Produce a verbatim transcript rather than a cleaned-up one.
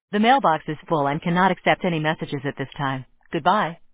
The mailbox is full and cannot accept any messages at this time. Goodbye.